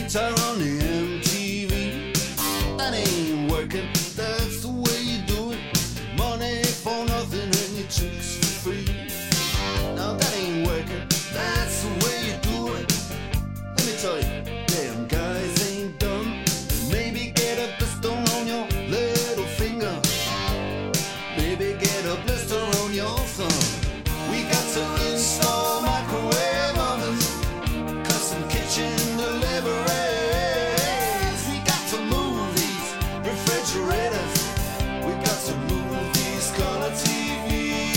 guitar on the MTV. That ain't working, that's the way you do it. Money for nothing and your chicks for free. Now that ain't working, that's the way you do it. Let me tell you, damn guys ain't dumb. Maybe get a blister on your little finger. Maybe get a blister on your thumb. We got to install microwave ovens, custom kitchen deliveries. We got to move these refrigerators. We got to move these color TVs.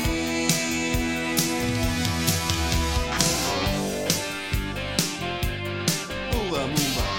Move on, move on.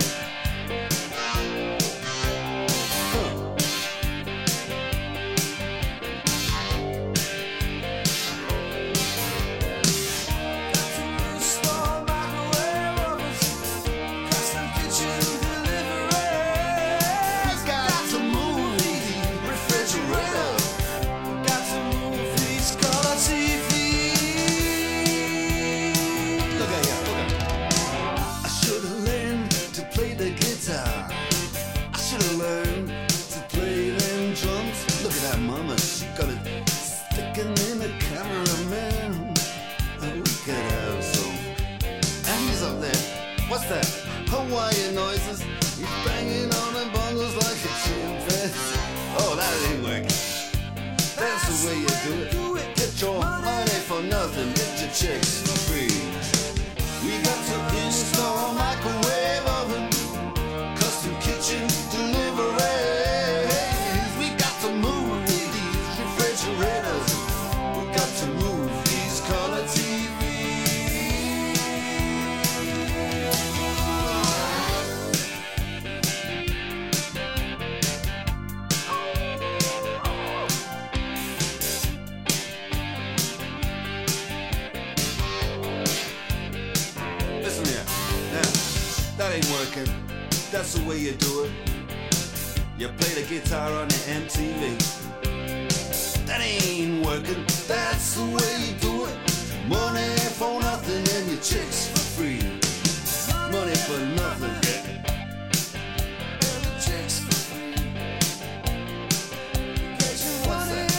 What's that? Hawaiian noises. He's banging on them bongos like a chimpanzee. Oh, that ain't working. That's the way you do it. Get your money for nothing. Get your chicks for free. We got to install microwave oven, custom kitchen deliveries. We got to move these refrigerators. We got to move these color TVs. That ain't working, that's the way you do it. You play the guitar on the MTV. That ain't working, that's the way you do it. Money for nothing and your chicks for free. Money for nothing and your chicks for free. What's that?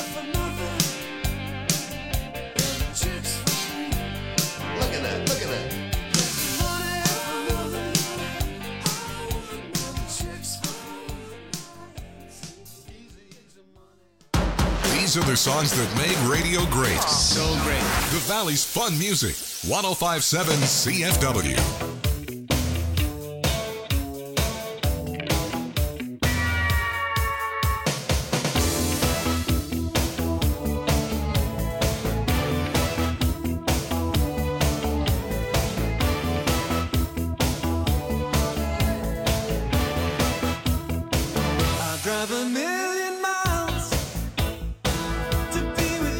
Chicks for free. Look at that, look at that. These are the songs that made radio great. So great. The Valley's fun music. 105.7 CFW.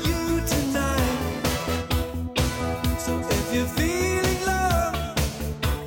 Feeling love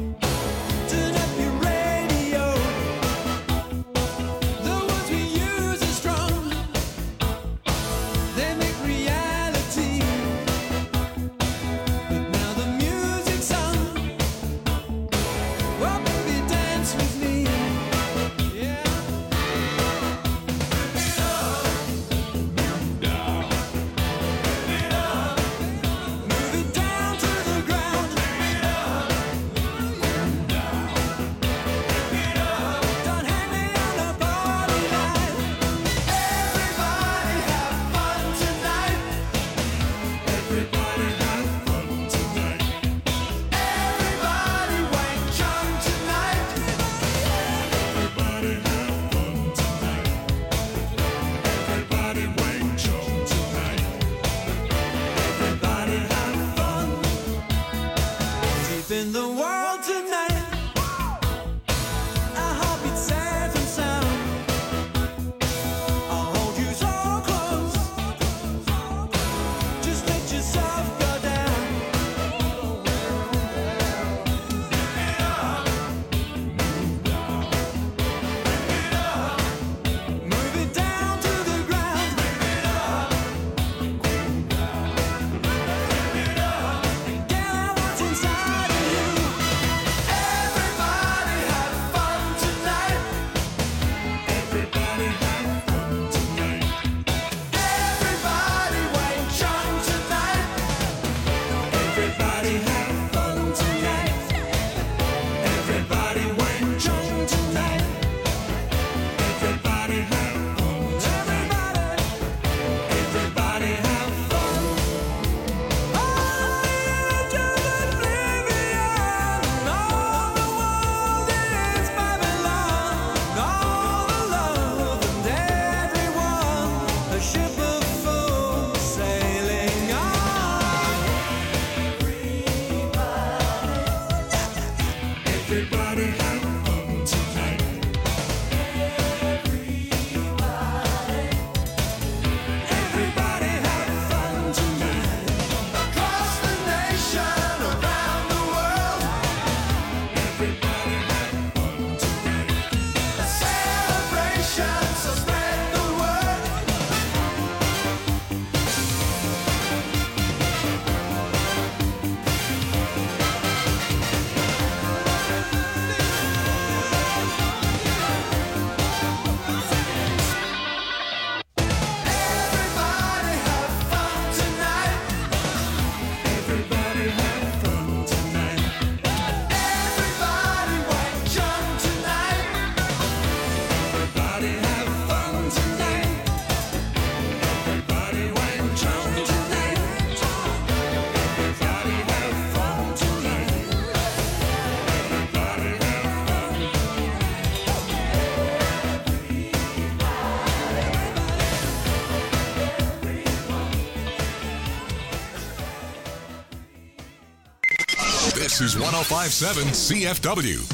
This is 105.7 CFW.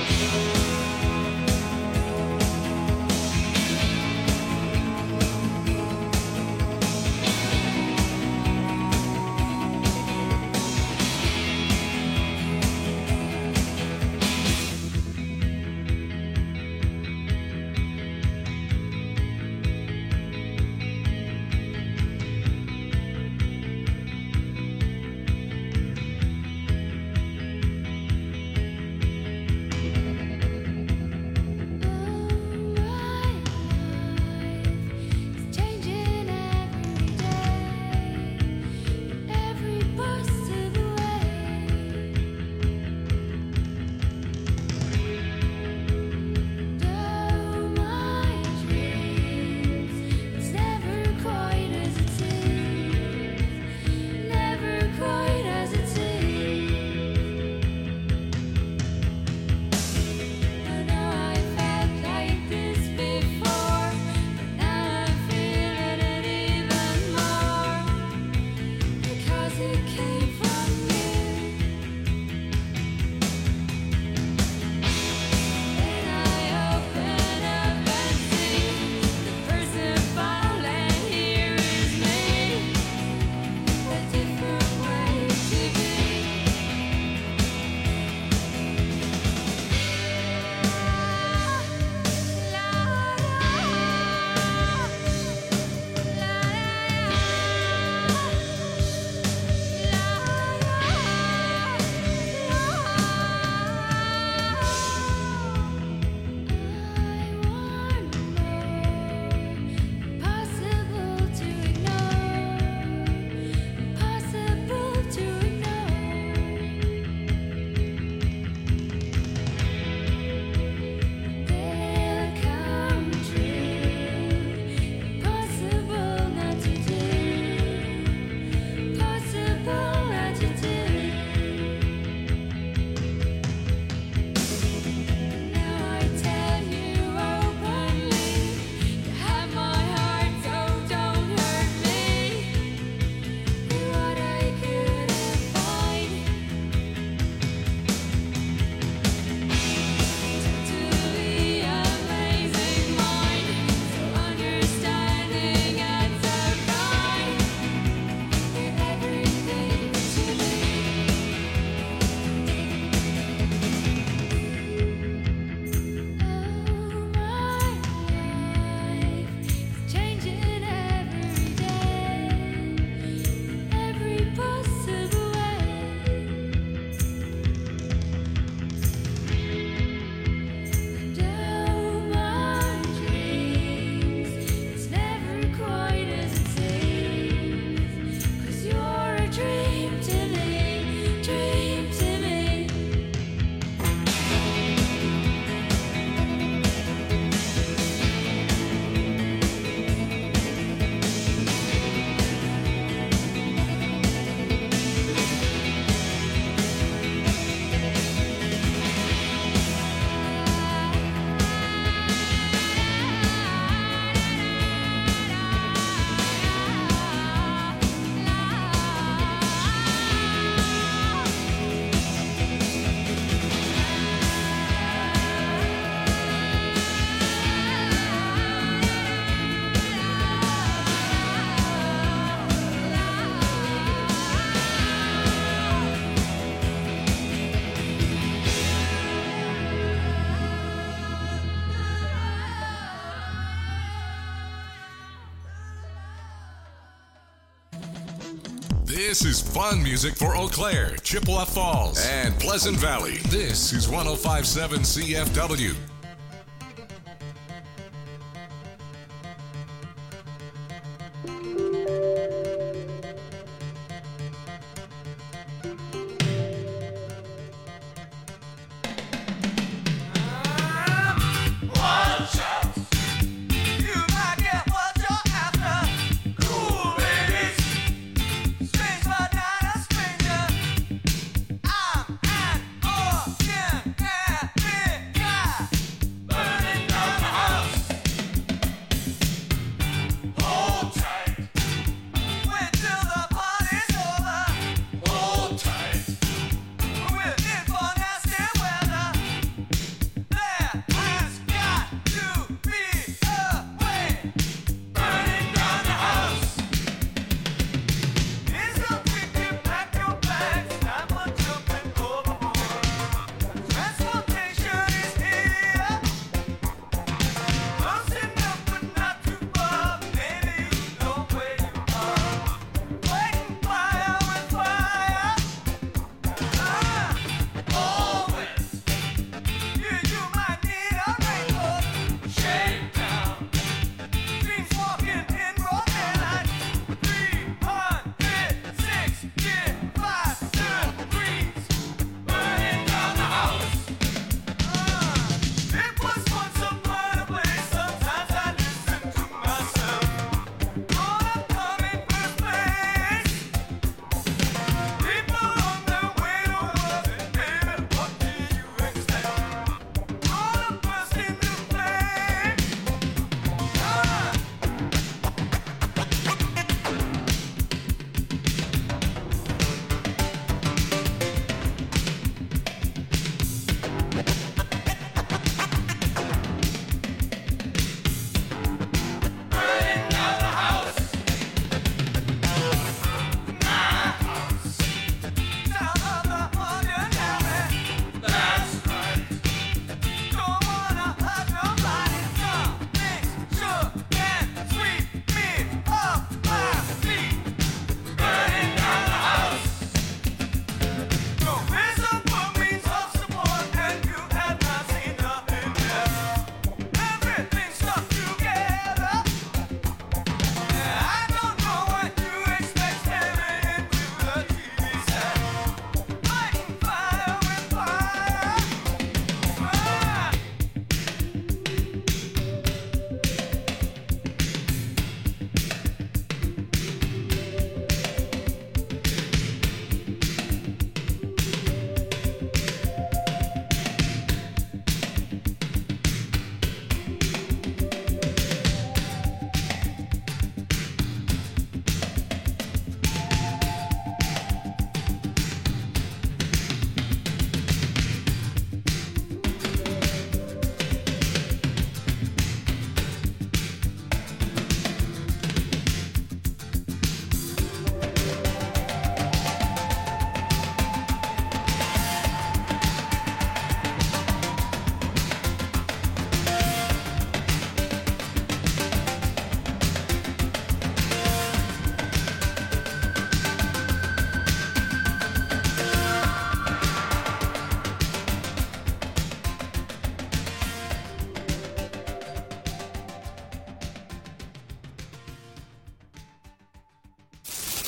This is fun music for Eau Claire, Chippewa Falls, and Pleasant Valley. This is 105.7 CFW.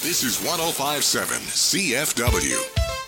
This is 105.7 CFW.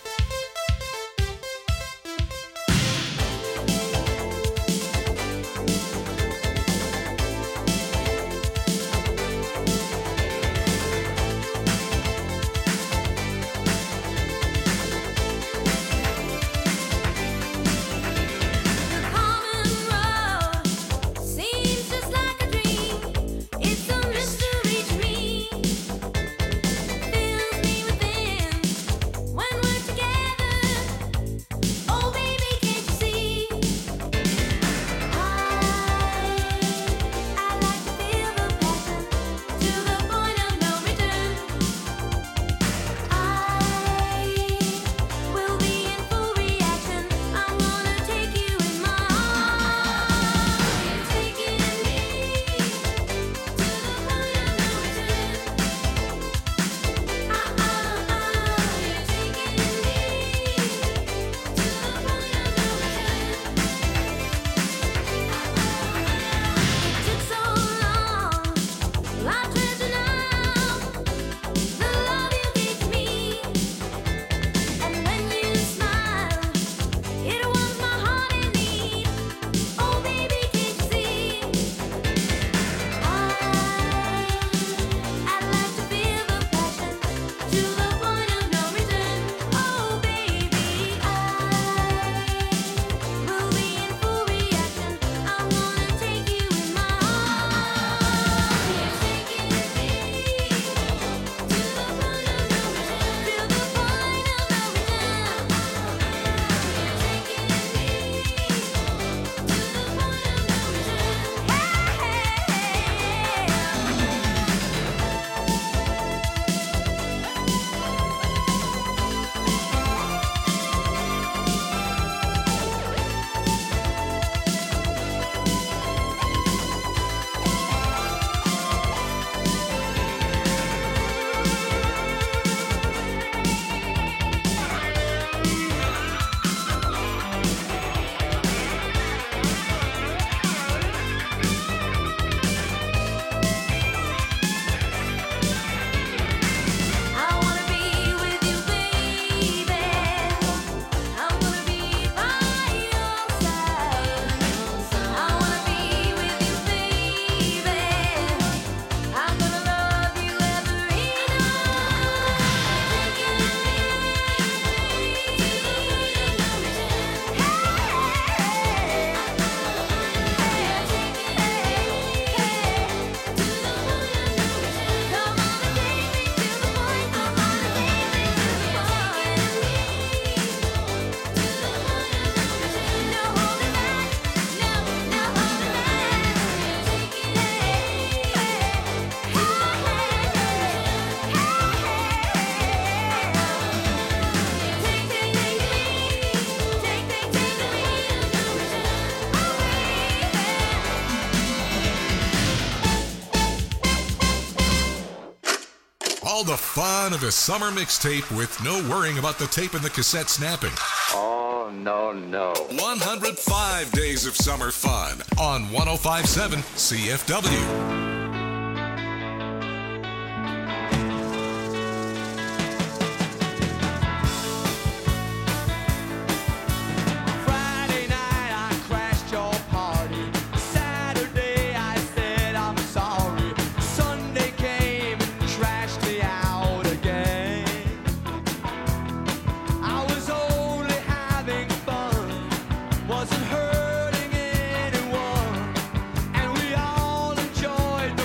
All the fun of a summer mixtape with no worrying about the tape and the cassette snapping. Oh, no. 105 days of summer fun on 105.7 CFW. Wasn't hurting anyone, and we all enjoyed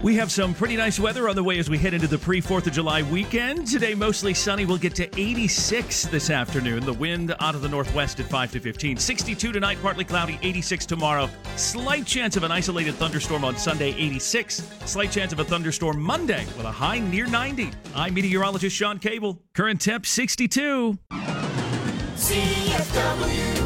We have some pretty nice weather on the way as we head into the pre-4th of July weekend. Today, mostly sunny. We'll get to 86 this afternoon. The wind out of the northwest at 5 to 15. 62 tonight, partly cloudy. 86 tomorrow. Slight chance of an isolated thunderstorm on Sunday, 86. Slight chance of a thunderstorm Monday with a high near 90. I'm meteorologist Sean Cable. Current temp, 62. CFW.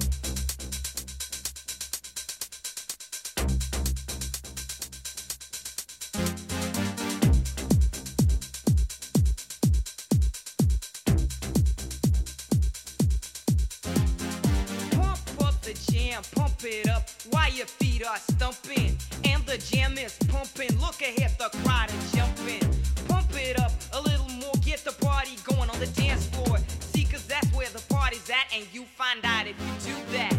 Pump it up while your feet are stumping and the jam is pumping. Look ahead, the crowd is jumping. Pump it up a little more, get the party going on the dance floor. See, cause that's where the party's at, and you find out if you do that.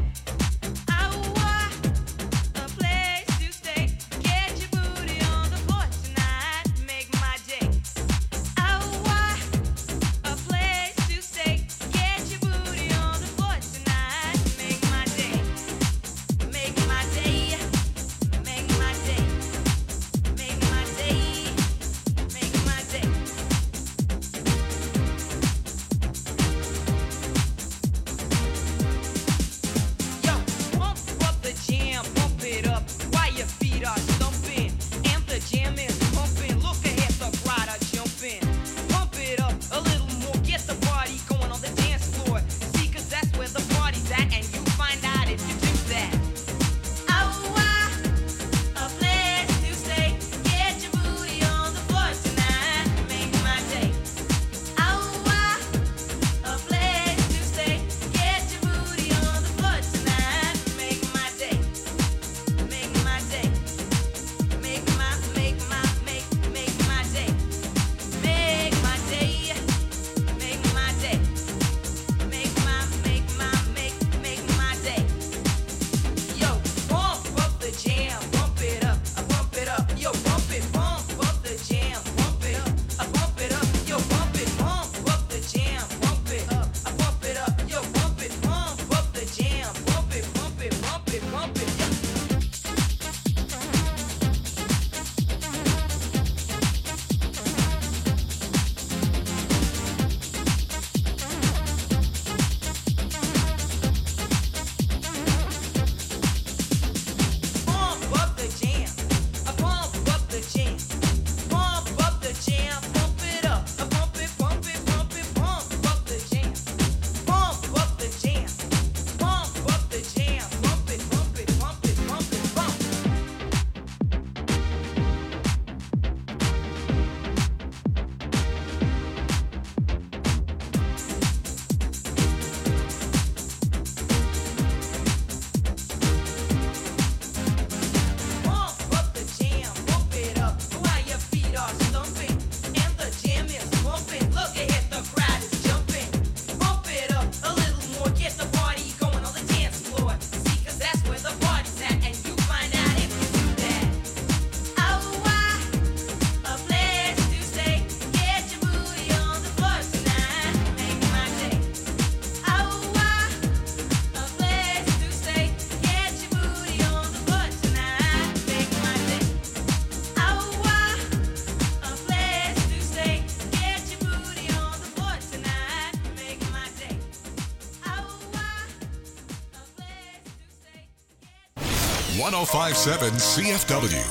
.105.7 CFW.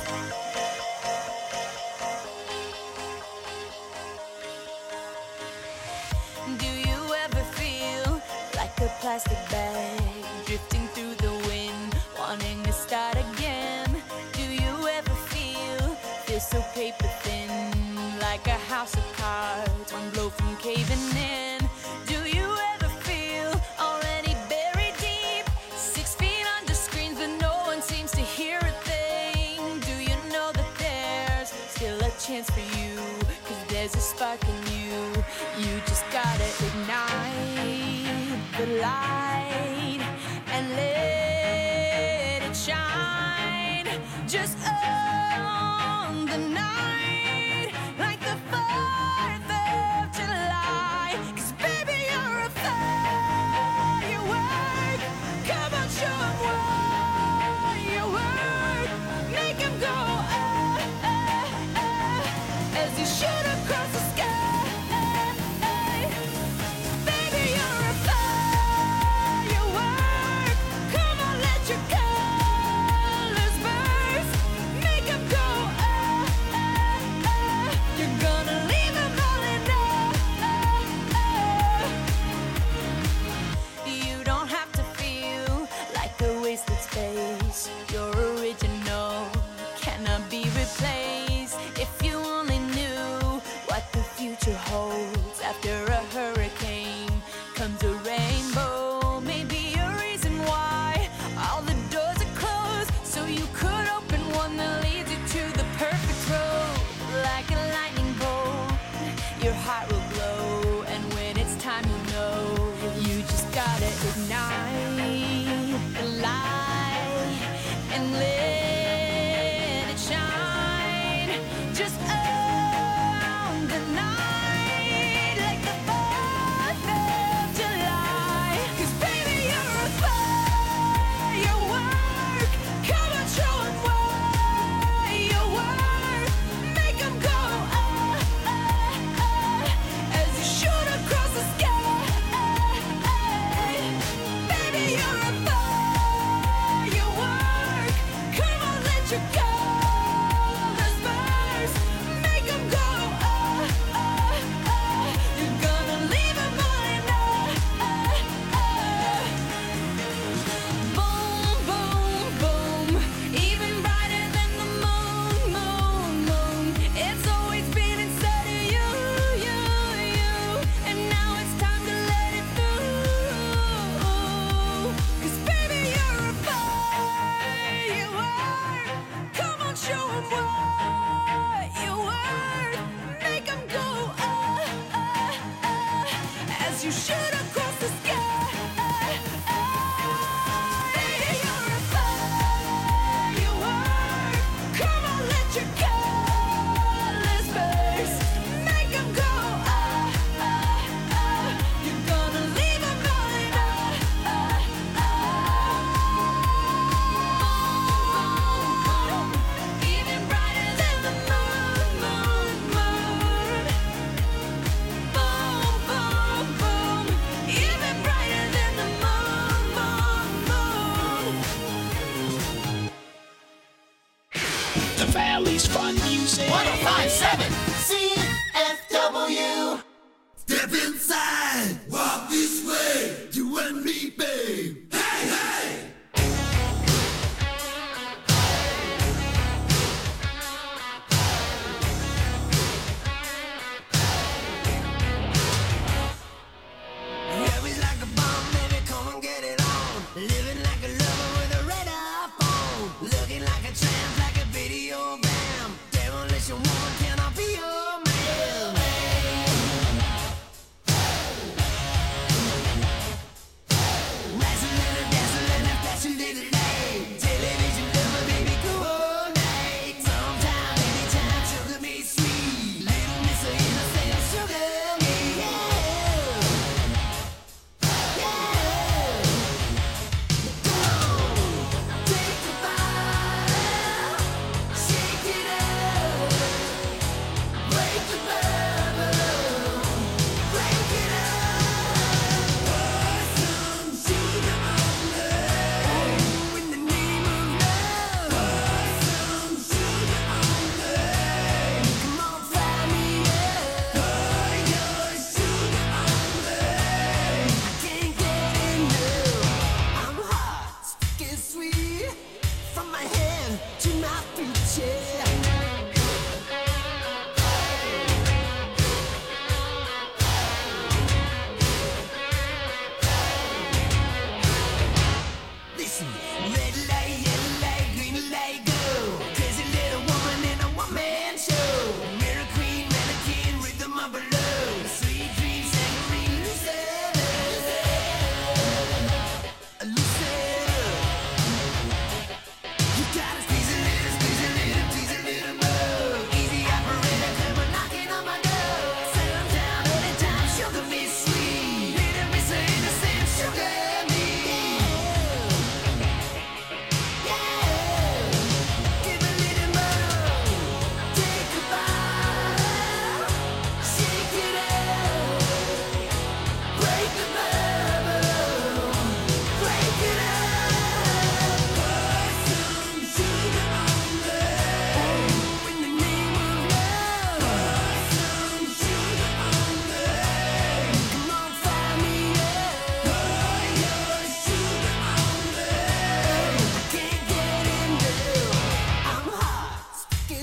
Do you ever feel like a plastic bag drifting through the wind, wanting to start again? Do you ever feel so paper thin, like a house of cards, one blow from caving in? Do you ever feel already buried deep, 6 feet under screens, but no one seems to hear a thing? Do you know that there's still a chance for you, 'cause there's a spark in you? You just gotta ignite the light and let it shine. Just on the night, like the 4th of July. 'Cause baby, you're a firework. Come on, show 'em what you're worth. Make 'em go, oh, oh. replace. If you only knew what the future holds. After a hurricane comes a rainbow. Maybe a reason why all the doors are closed, so you could open one that leads you to the perfect road. Like a lightning bolt, your heart will glow, and when it's time, you know you just gotta ignite the light and let it shine. Just on the night, like the 4th of July. 'Cause baby, you're a firework. Come on, show 'em what you're worth. Make 'em go, as you shoot across the sky. Baby, you're a firework. Come on, let your colors burst. Make 'em go, you're gonna leave 'em behind. Boom, boom, boom, even brighter than the moon, moon, moon. It's always been inside of you, you, you, and now it's time to let it through. 'Cause baby, you're a firework. Come on, show 'em what you're worth. Make 'em go, as you shoot across the sky. Baby, you're a firework. Come on, let your colors burst. Make 'em go, you're gonna leave 'em behind. Even brighter than the moon, moon, moon. Boom, boom, boom, even brighter than the moon, moon, moon. The Valley's fun music. 1057 CFW. Step inside, walk this way, you and me, babe. Hey, hey! Yeah, we like a bomb, baby, come and get it on. Living like a lover with a red iPhone. Looking like a tramp, like a video bam. Demolition woman, can I be your man? Rising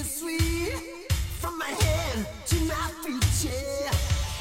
sweet from my head to my feet, yeah.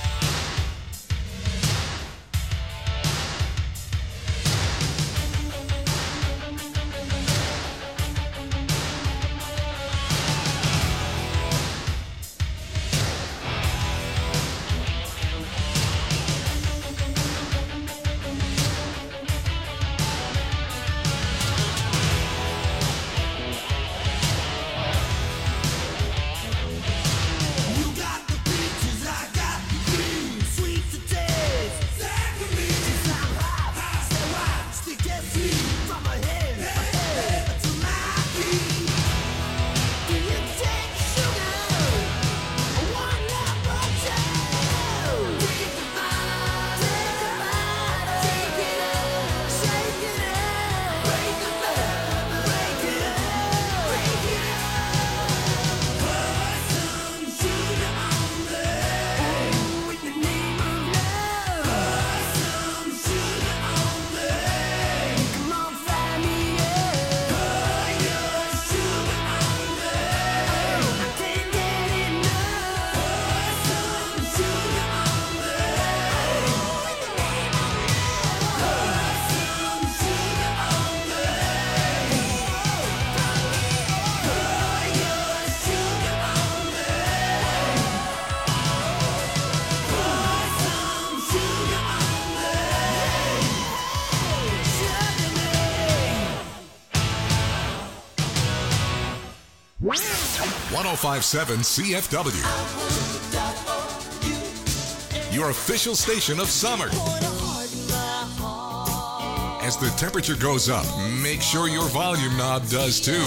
.1057 CFW, your official station of summer. As the temperature goes up, make sure your volume knob does too.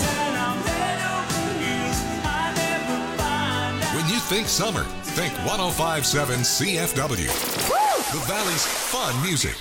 When you think summer, think 1057 CFW, the Valley's fun music.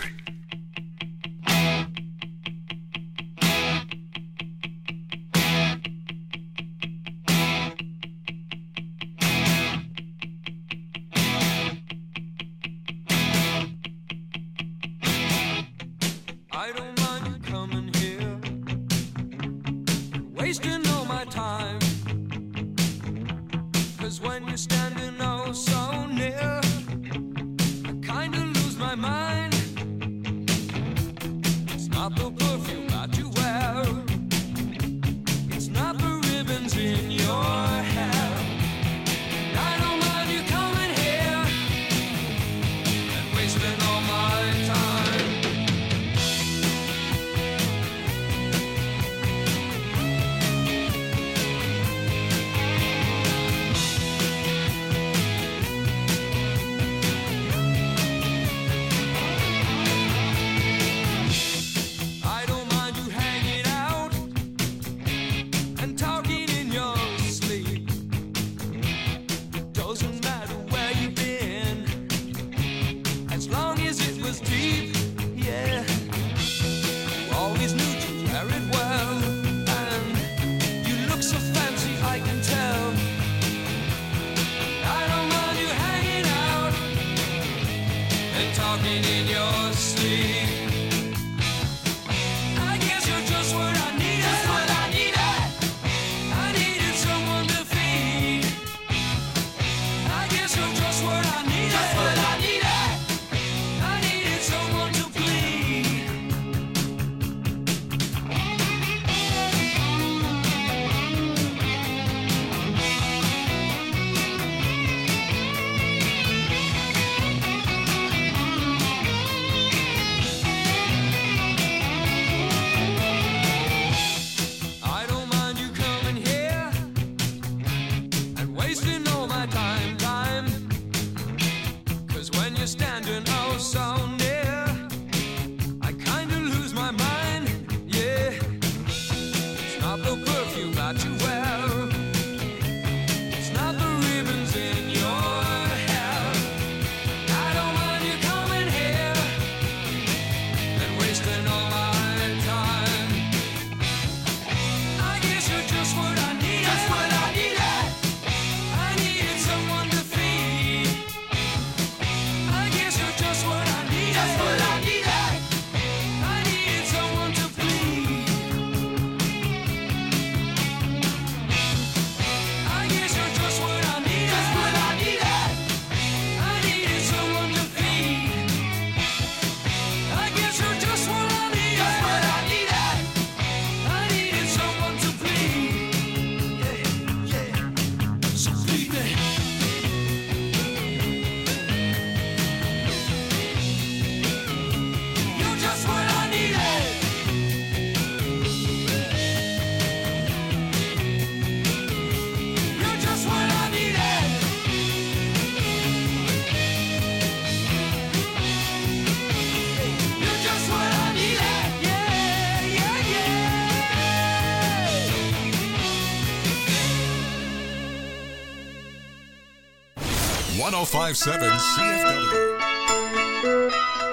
Just what I needed. I needed someone to 1057 CFW.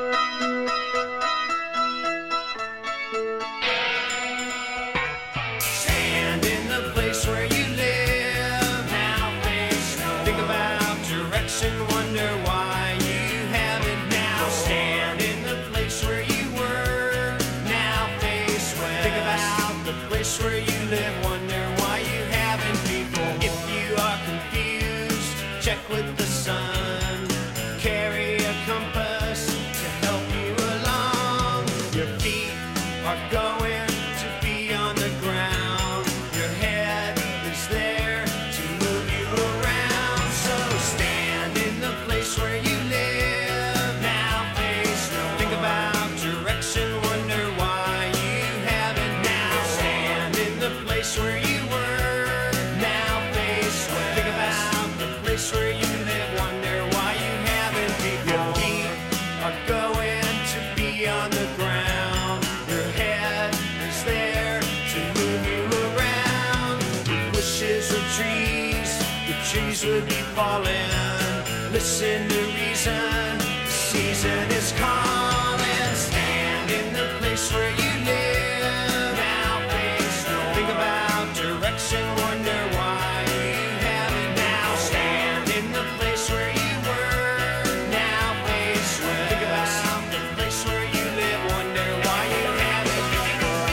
Stand in the place where you live. Now face no. Think about direction, wonder why you haven't now. Stand in the place where you were. Now face west. Think about the place where you live, wonder why you haven't before. If you are confused, check with the sun. Carry a compass to help you along. Your feet are going to be on the ground. Your head is there to move you around. So stand in the place where you live. Now face no. Think about direction, wonder why you haven't now. Stand in the place where you were. Now face west. Think about the place where you live, wonder why you haven't before. Your feet are going to be on the ground. Your head is there to move you around. If wishes were trees, the trees would be falling. Listen to reason, the season is calling. Stand in the place where you live. Now face no. Think about direction, wonder why you haven't now. Stand in the place where you were. Now face west. Think about the place where you live, wonder why you haven't before.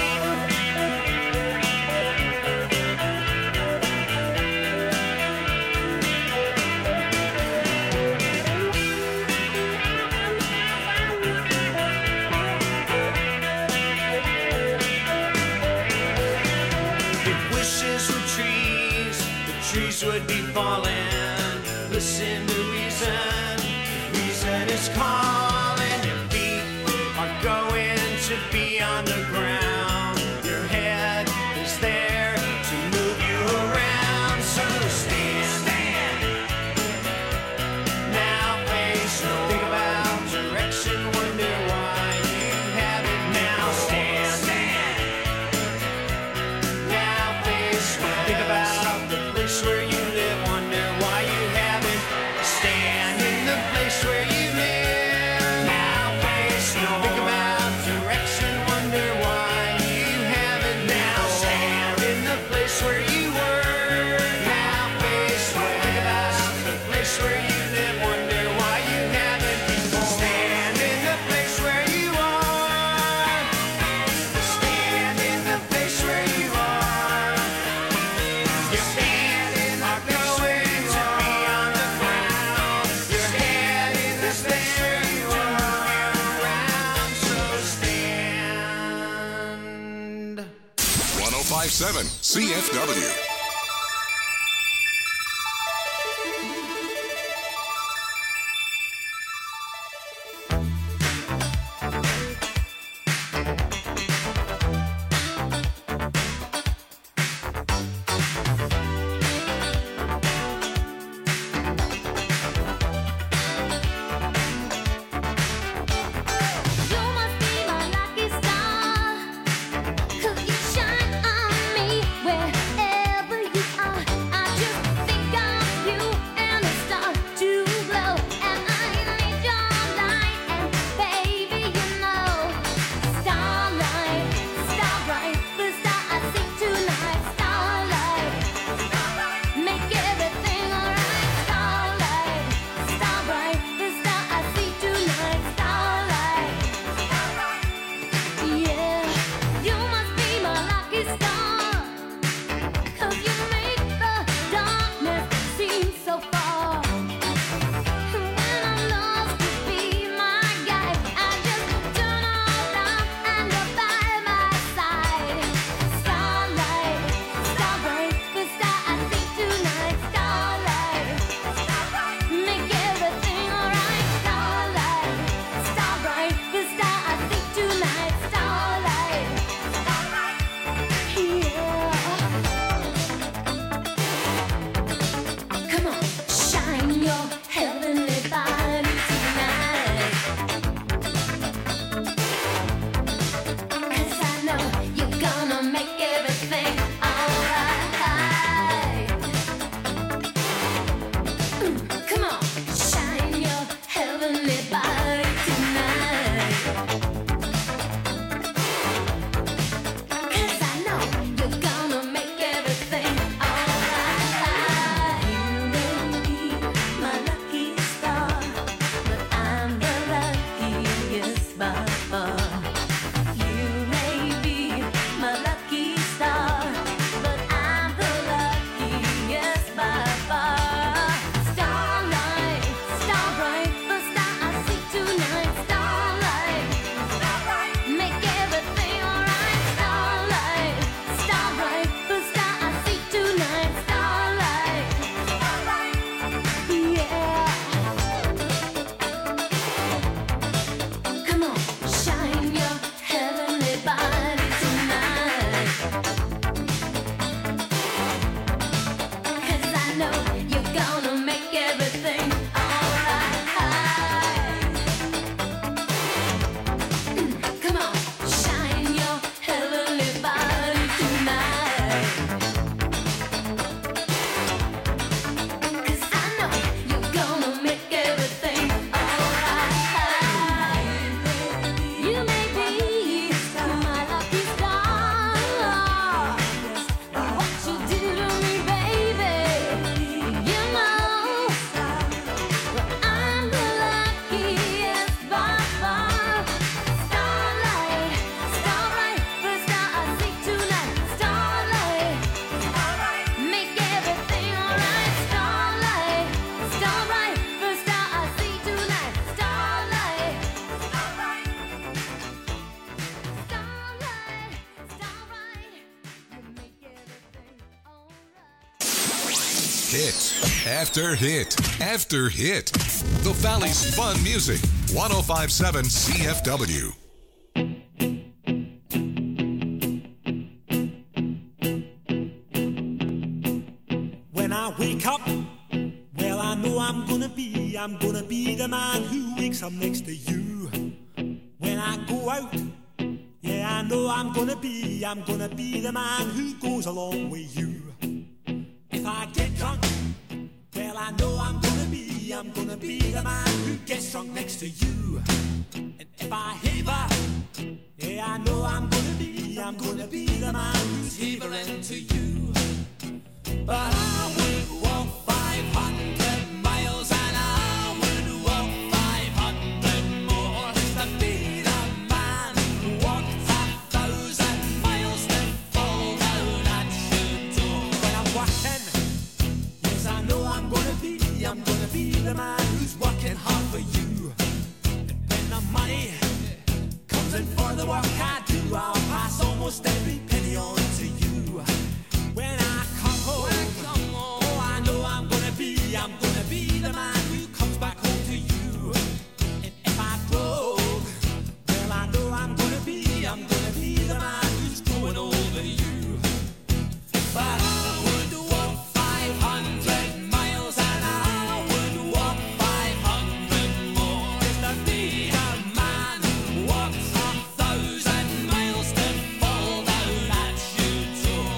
If wishes were trees, the trees would be falling. Listen to reason, reason is calling. Your feet are going to be on the ground. Your head is there to move you around. So stand. Now face no. Think about direction, wonder why you haven't now. Stand. Now face west. Think about the place where you live, wonder why you haven't. Stand in the place where you live. Now face no. Think about direction, wonder why you haven't now. Stand in the place where you were. Now face west. Think about the place where you live, wonder why you haven't before. Stand in the place where you are. Stand in the place where you are. Your feet are going to be on the ground. Your head is there to move you around. So stand. 1057 CFW. You must be my lucky star, 'cause you shine on me wherever gonna make everything alright. Come on, shine your heavenly body tonight. 'Cause I know you're gonna make everything alright. You may be my lucky star. What you do to me, baby, you know. Well, I'm the luckiest by far. Starlight, starlight, first star I see tonight. Starlight, make everything alright. Starlight, starlight, first star I see tonight. Starlight, starlight, starlight, you make everything alright. Hit after hit after hit. The Valley's fun music. 1057 CFW. When I wake up, well, I know I'm gonna be the man who wakes up next to you. When I go out, yeah, I know I'm gonna be the man who goes along with you. If I get drunk, well, I know I'm gonna be the man who gets drunk next to you. And if I haver, yeah, I know I'm gonna be the man who's havering to you. But I would walk 500 miles and I would walk 500 more just to be the man who walked 1,000 miles to fall down at your door. When I'm walking, yes, I know I'm gonna be the man who's working hard for you. And when the money comes in for the work I do, I'll pass almost every penny on to you. When I come home, oh, I know I'm gonna be the man who comes back home to you. And if I broke, well, I know I'm gonna be the man who's growing over you. But I would walk 500 miles and I would walk 500 more just to be the man who walks 1,000 miles to fall down at your door.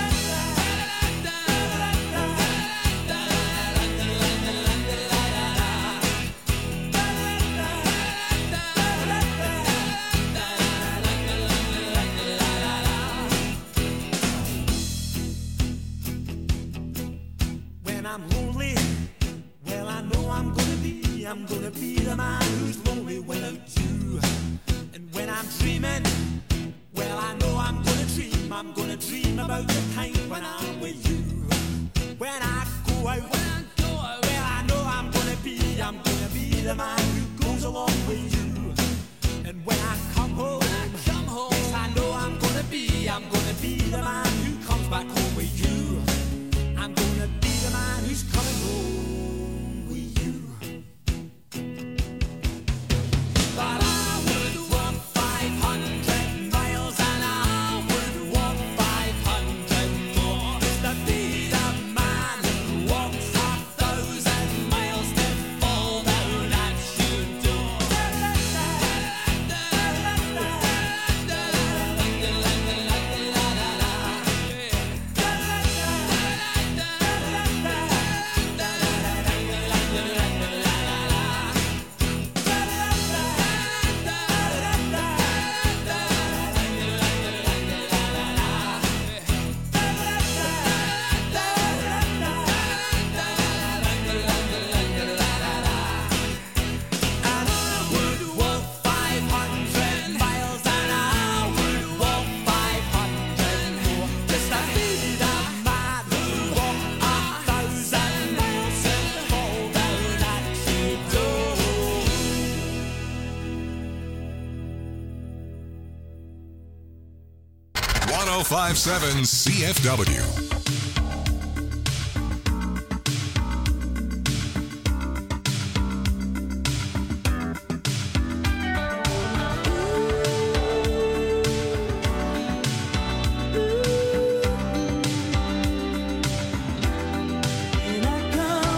When I'm lonely, well, I know I'm gonna be the man who's lonely without you. And when I'm dreaming, well, I know I'm gonna dream about the time when I'm with you. When I go out, well, I know I'm gonna be the man who goes along with you. And when I come home, yes, I know I'm gonna be the man who comes back home with you. I'm gonna be the man who's coming home with you. But I would walk 500 miles and I would walk 500 more just to be the man who walks 1,000 miles to fall down at your door. .1057 CFW. And I come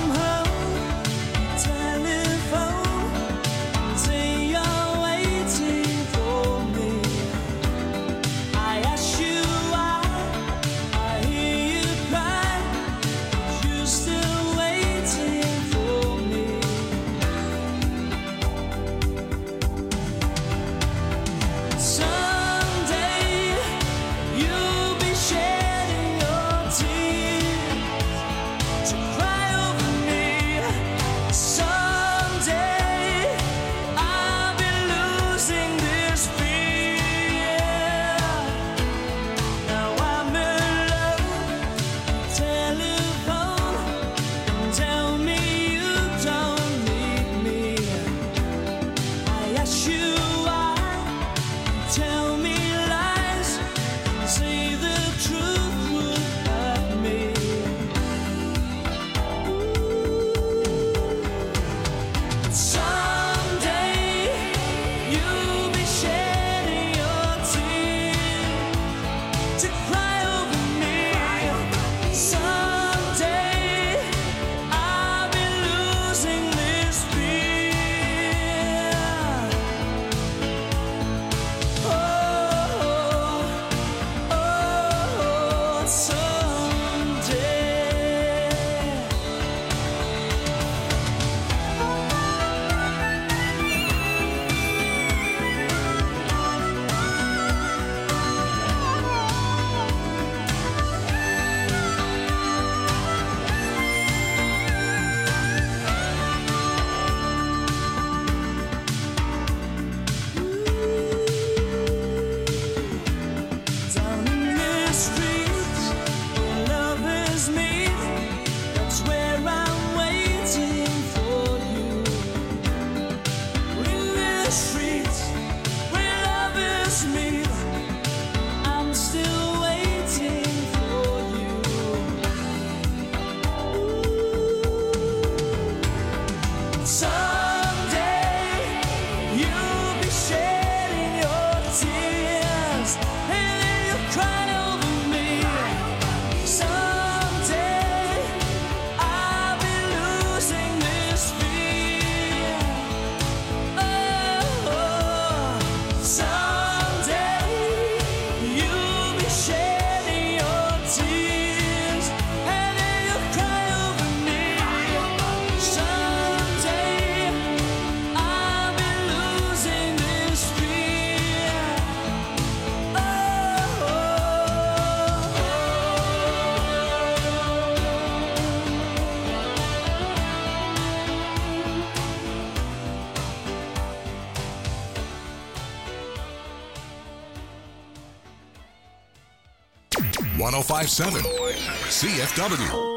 1057 CFW.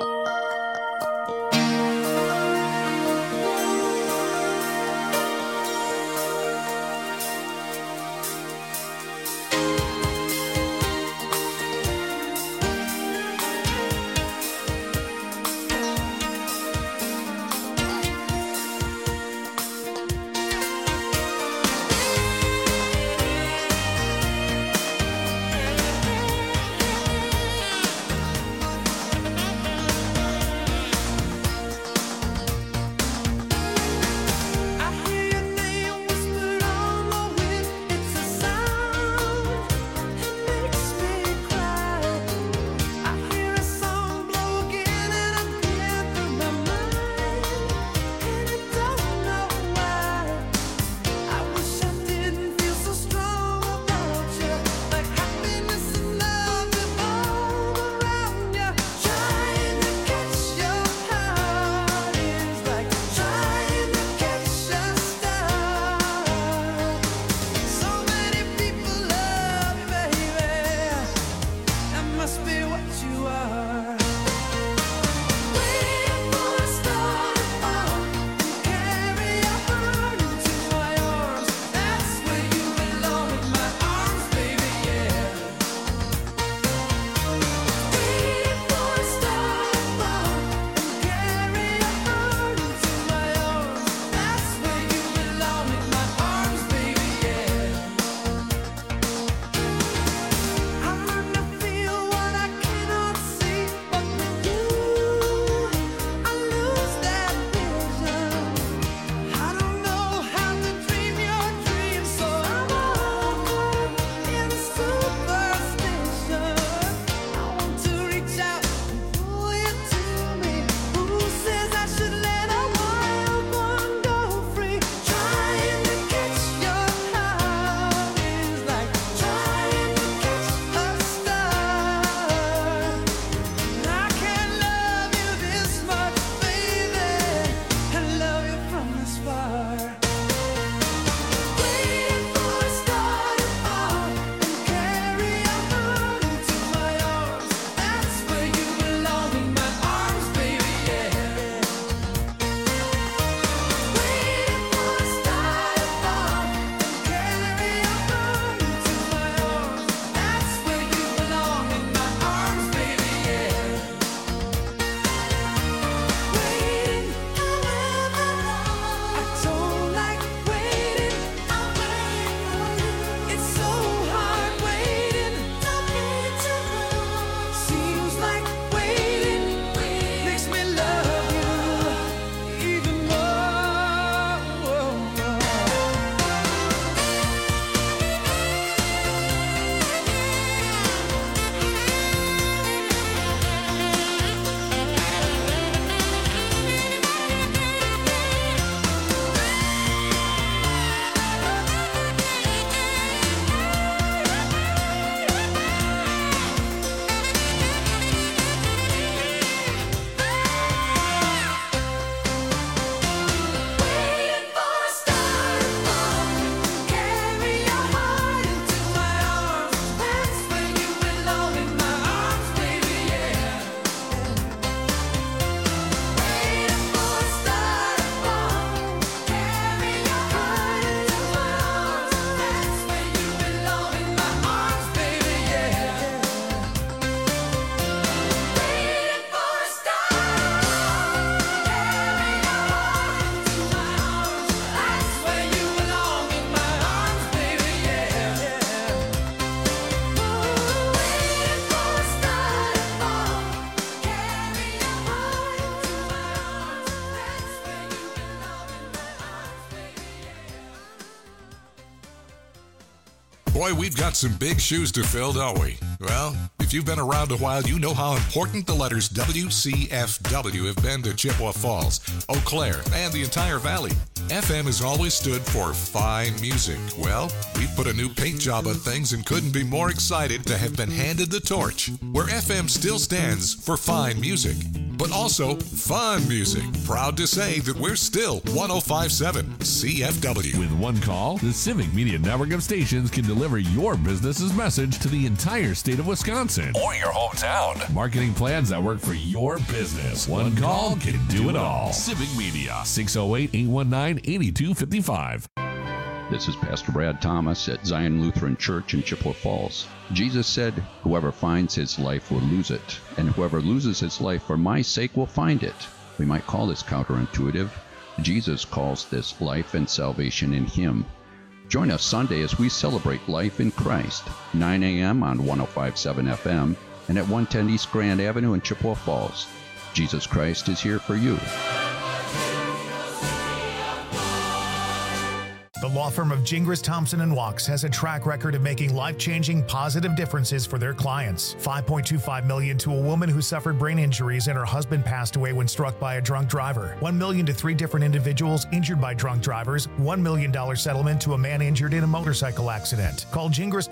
Boy, we've got some big shoes to fill, don't we? Well, if you've been around a while, you know how important the letters WCFW have been to Chippewa Falls, Eau Claire, and the entire valley. FM has always stood for fine music. Well, we've put a new paint job on things and couldn't be more excited to have been handed the torch, where FM still stands for fine music. but also fun music. Proud to say that we're still 105.7 CFW. With one call, the Civic Media Network of stations can deliver your business's message to the entire state of Wisconsin or your hometown. Marketing plans that work for your business. One call can do it all. Civic Media, 608-819-8255. This is Pastor Brad Thomas at Zion Lutheran Church in Chippewa Falls. Jesus said, "Whoever finds his life will lose it, and whoever loses his life for my sake will find it." We might call this counterintuitive. Jesus calls this life and salvation in him. Join us Sunday as we celebrate life in Christ, 9 a.m. on 105.7 FM and at 110 East Grand Avenue in Chippewa Falls. Jesus Christ is here for you. The law firm of Gingras, Thompson & Walks has a track record of making life-changing positive differences for their clients. $5.25 million to a woman who suffered brain injuries and her husband passed away when struck by a drunk driver. $1 million to 3 different individuals injured by drunk drivers. $1 million settlement to a man injured in a motorcycle accident. Call Gingras,